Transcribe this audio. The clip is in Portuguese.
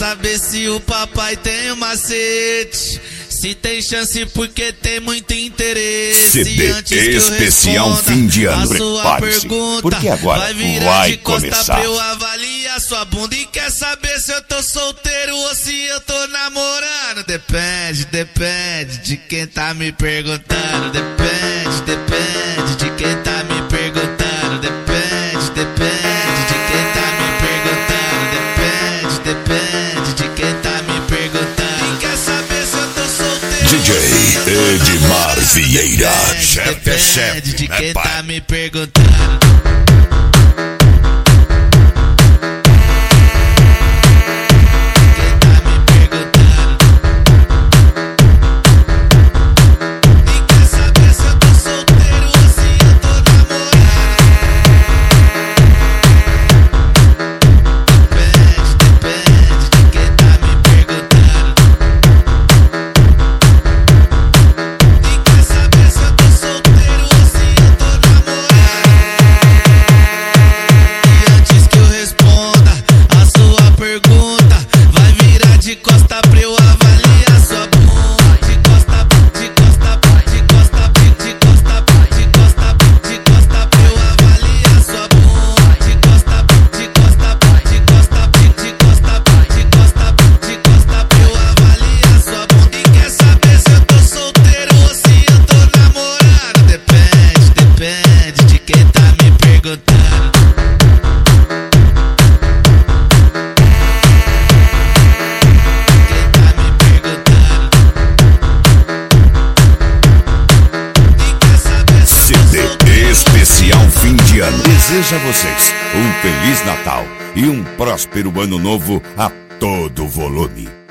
saber se o papai tem um macete. Se tem chance porque tem muito interesse. CD Antes que eu especial responda fim de ano, a sua prepare-se, pergunta, porque agora vai virar vai de costa começar. pra eu avaliar sua bunda. E quer saber se eu tô solteiro ou se eu tô namorando? Depende, depende de quem tá me perguntando. Depende, depende de quem tá me perguntando. Depende, depende de quem tá me perguntando. Depende, depende de quem tá me perguntando. E quer saber se eu tô solteiro? DJ Edmar Vieira, chefe é chefe, de né, quem pai? tá me perguntando. Especial fim de ano. Desejo a vocês um Feliz Natal e um próspero Ano Novo a todo volume.